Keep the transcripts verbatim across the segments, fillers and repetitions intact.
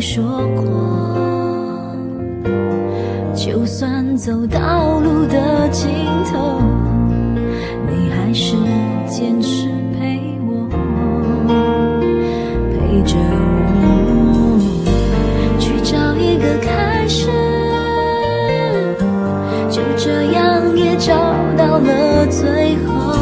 说过，就算走到路的尽头，你还是坚持陪我，陪着我去找一个开始，就这样也找到了最后。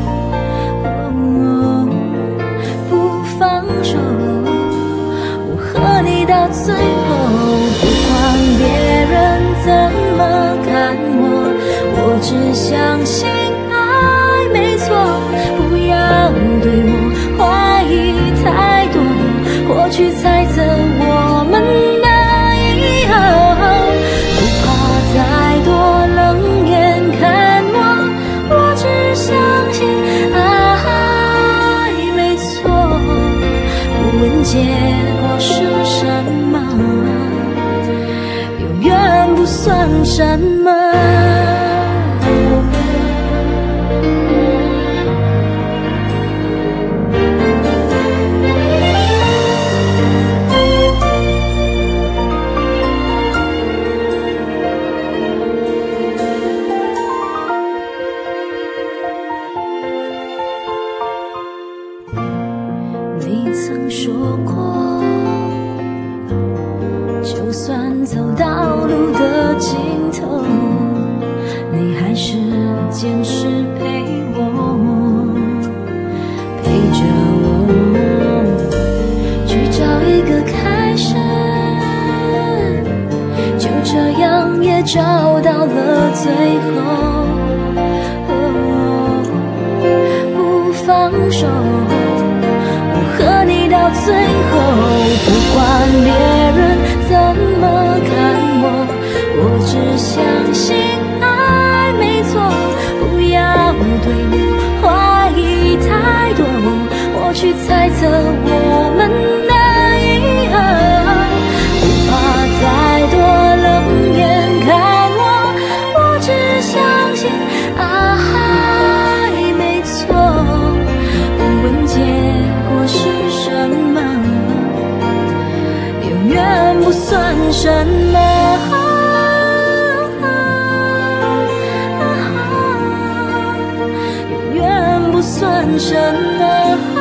哦，不放手，我和你到最后，不管别人怎么看我，我只相信爱没错。不要对我怀疑太多，或去猜测我们的以后，不怕再多冷眼看我，我只相信爱没错。不问结果是什么，永远不算什么。你曾说过，就算走到路的尽头，你还是坚持陪我，陪着我去找一个开始，就这样也找到了最后。哦，不放手，和你到最后，不管别人怎么看我，我只相信爱没错。不要对我怀疑太多，或去猜测我们的以后，不怕再多冷眼看我，我只相信爱没错。不问结果是什么，永远不算什么，永远不算什么。